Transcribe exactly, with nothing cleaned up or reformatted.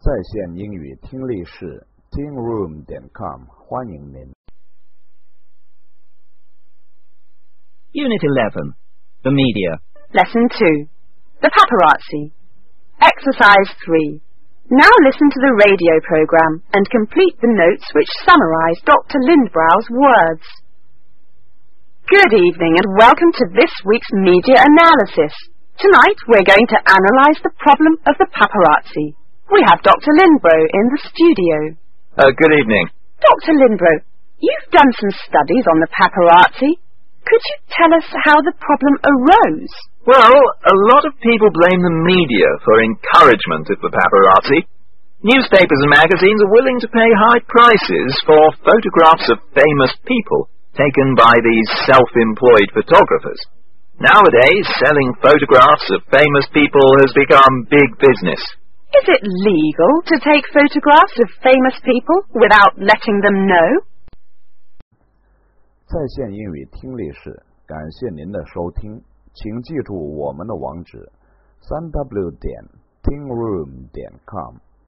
在线英语听力室 ting room 点 com 欢迎您。 Unit eleven, The Media. Lesson two, The Paparazzi. Exercise three. Now listen to the radio program and complete the notes which summarize Doctor Lindbrow's words. Good evening and welcome to this week's media analysis. Tonight we're going to analyze the problem of the paparazzi. We have Doctor Lindbrow in the studio. Uh, good evening. Doctor Lindbrow, you've done some studies on the paparazzi. Could you tell us how the problem arose? Well, a lot of people blame the media for encouragement of the paparazzi. Newspapers and magazines are willing to pay high prices for photographs of famous people taken by these self-employed photographers. Nowadays, selling photographs of famous people has become big business. Is it legal to take photographs of famous people without letting them know? 在线英语听力室，感谢您的收听，请记住我们的网址：三 w 点 ting room 点 com。